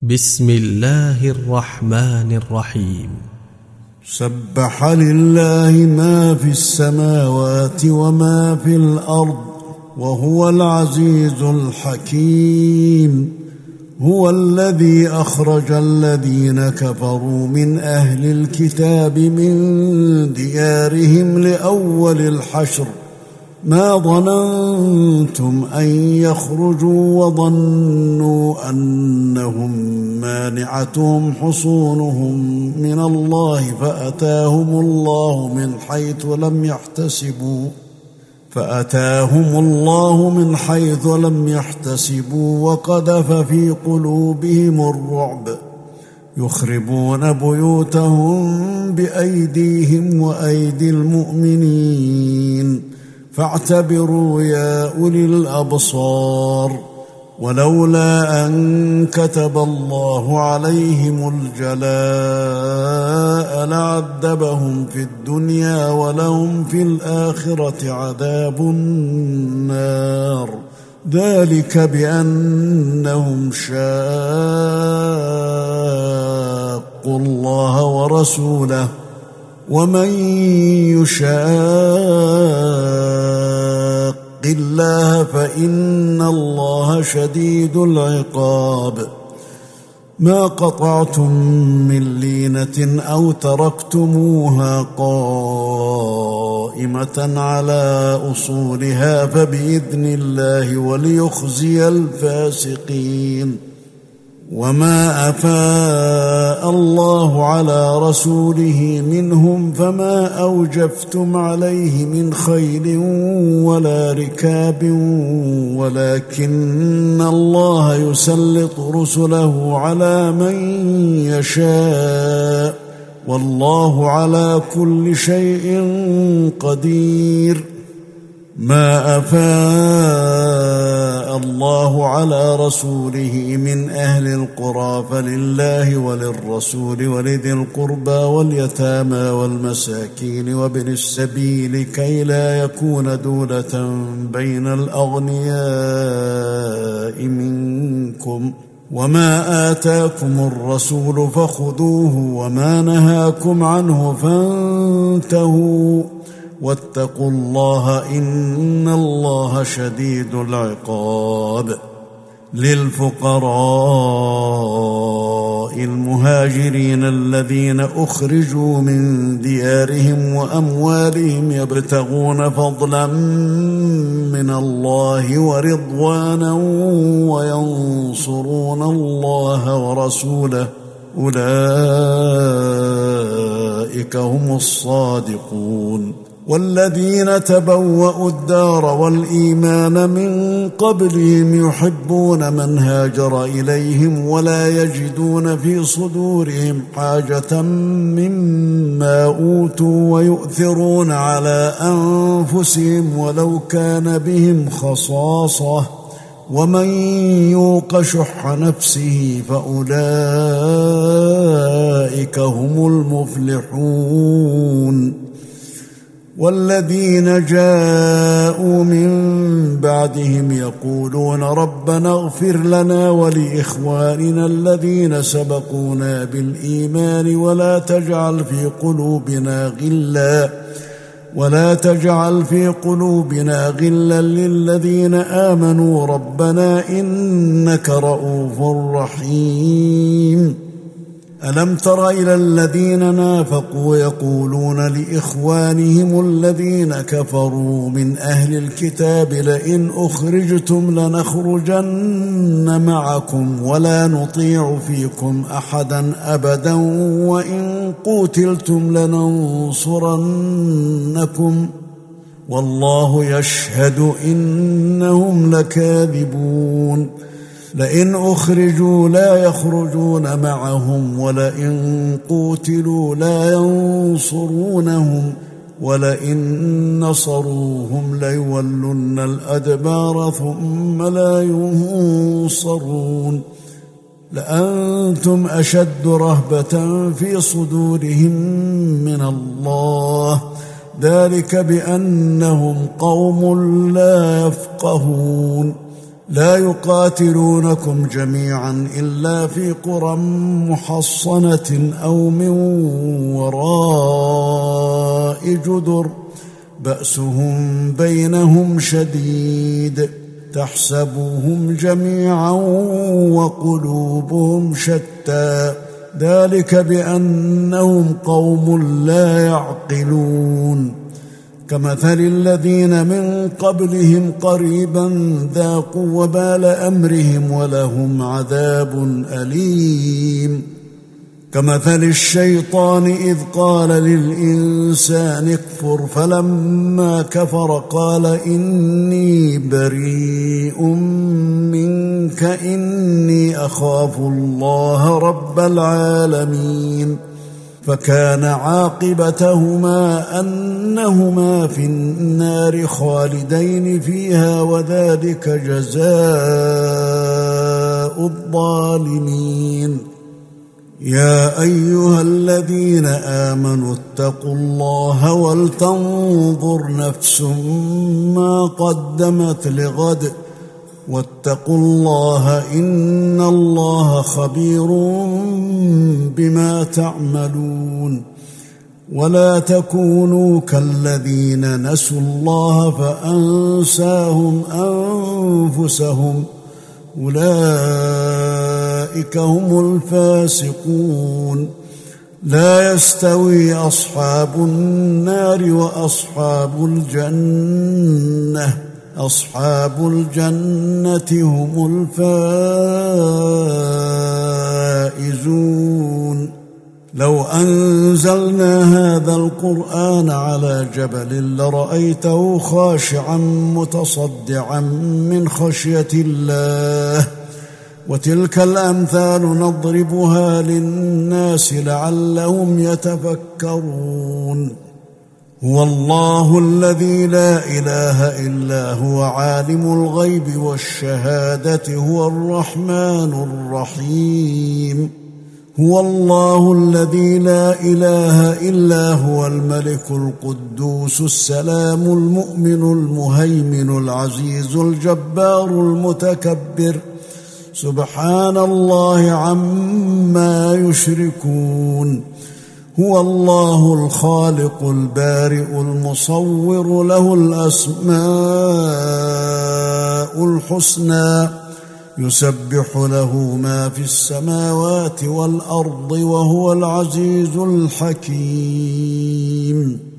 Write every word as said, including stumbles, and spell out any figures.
بسم الله الرحمن الرحيم. سبح لله ما في السماوات وما في الأرض وهو العزيز الحكيم. هو الذي أخرج الذين كفروا من أهل الكتاب من ديارهم لأول الحشر ما ظننتم أن يخرجوا وظنوا أنهم مانعتهم حصونهم من الله فأتاهم الله من حيث لم يحتسبوا فأتاهم الله من حيث لم يحتسبوا وقذف في قلوبهم الرعب يخربون بيوتهم بأيديهم وأيدي المؤمنين فاعتبروا يا أولي الأبصار. ولولا أن كتب الله عليهم الجلاء لعذبهم في الدنيا ولهم في الآخرة عذاب النار ذلك بأنهم شاقوا الله ورسوله ومن يشاق الله فإن الله شديد العقاب. ما قطعتم من لينة أو تركتموها قائمة على أصولها فبإذن الله وليخزي الفاسقين. وما أفاء الله على رسوله منهم فما أوجفتم عليه من خيل ولا ركاب ولكن الله يسلط رسله على من يشاء والله على كل شيء قدير. ما أفاء الله على رسوله من أهل القرى فلله وللرسول ولذي القربى واليتامى والمساكين وابن السبيل كي لا يكون دولة بين الأغنياء منكم. وما آتاكم الرسول فخذوه وما نهاكم عنه فانتهوا واتقوا الله إن الله شديد العقاب. للفقراء المهاجرين الذين أخرجوا من ديارهم وأموالهم يبتغون فضلا من الله ورضوانا وينصرون الله ورسوله أولئك هم الصادقون. والذين تبوأوا الدار والإيمان من قبلهم يحبون من هاجر إليهم ولا يجدون في صدورهم حاجة مما أوتوا ويؤثرون على أنفسهم ولو كان بهم خصاصة ومن يوق شح نفسه فأولئك هم المفلحون. والذين جاءوا من بعدهم يقولون ربنا اغفر لنا ولإخواننا الذين سبقونا بالإيمان ولا تجعل في قلوبنا غلا ولا تجعل في قلوبنا غلا للذين آمنوا ربنا إنك رؤوف رحيم. ألم تر إلى الذين نافقوا يقولون لإخوانهم الذين كفروا من أهل الكتاب لئن أخرجتم لنخرجن معكم ولا نطيع فيكم أحدا أبدا وإن قوتلتم لننصرنكم والله يشهد إنهم لكاذبون. لئن أخرجوا لا يخرجون معهم ولئن قوتلوا لا ينصرونهم ولئن نصروهم ليولن الأدبار ثم لا ينصرون. لأنتم أشد رهبة في صدورهم من الله ذلك بأنهم قوم لا يفقهون. لا يقاتلونكم جميعا إلا في قرى محصنة أو من وراء جدر بأسهم بينهم شديد تحسبهم جميعا وقلوبهم شتى ذلك بأنهم قوم لا يعقلون كمثل الذين من قبلهم قريبا ذاقوا وبال أمرهم ولهم عذاب أليم كمثل الشيطان إذ قال للإنسان اكفر فلما كفر قال إني بريء منك إني أخاف الله رب العالمين فكان عاقبتهما أنهما في النار خالدين فيها وذلك جزاء الظالمين يا أيها الذين آمنوا اتقوا الله ولتنظر نفس ما قدمت لغد واتقوا الله إن الله خبير بما تعملون ولا تكونوا كالذين نسوا الله فأنساهم أنفسهم أولئك هم الفاسقون لا يستوي أصحاب النار وأصحاب الجنة أصحاب الجنة هم الفائزون لو أنزلنا هذا القرآن على جبل لرأيته خاشعا متصدعا من خشية الله وتلك الأمثال نضربها للناس لعلهم يتفكرون هو الله الذي لا إله إلا هو عالم الغيب والشهادة هو الرحمن الرحيم هو الله الذي لا إله إلا هو الملك القدوس السلام المؤمن المهيمن العزيز الجبار المتكبر سبحان الله عما يشركون هو الله الخالق البارئ المصور له الأسماء الحسنى يسبح له ما في السماوات والأرض وهو العزيز الحكيم